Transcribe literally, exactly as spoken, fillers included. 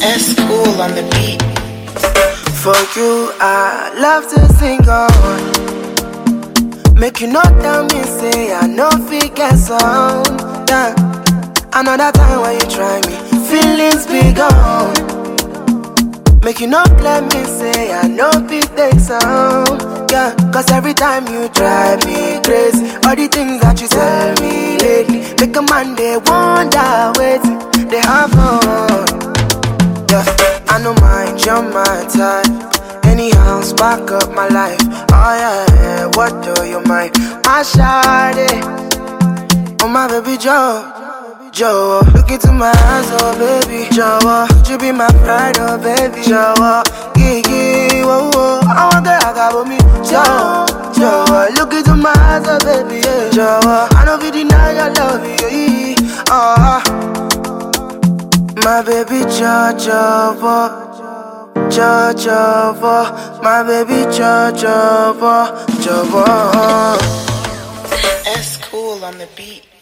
S cool on the beat. For you, I love to sing on. Make you not tell me, say I know fit get sound. Yeah. Another time when you try me, feelings be gone. Make you not let me say I know fit take sound. Yeah. Cause every time you drive me crazy, all the things that you tell me lately make a man they wonder, wait, they have fun. Yeah, I know mind, you're my type. Anyhow, spark up my life. Oh yeah, yeah, what do you mind? My shawty, oh my baby Joe, Joe. Look into my eyes, oh baby Joe. Could you be my pride, oh baby Joe? Yeah, yeah, whoa, whoa. I want that, I got with me, Joe, Joe. Look into my eyes, oh baby, yeah, Joe. I know we deny your love, yeah, oh. My baby Jojo, Jojo, my baby Jojo, Jojo. S cool on the beat.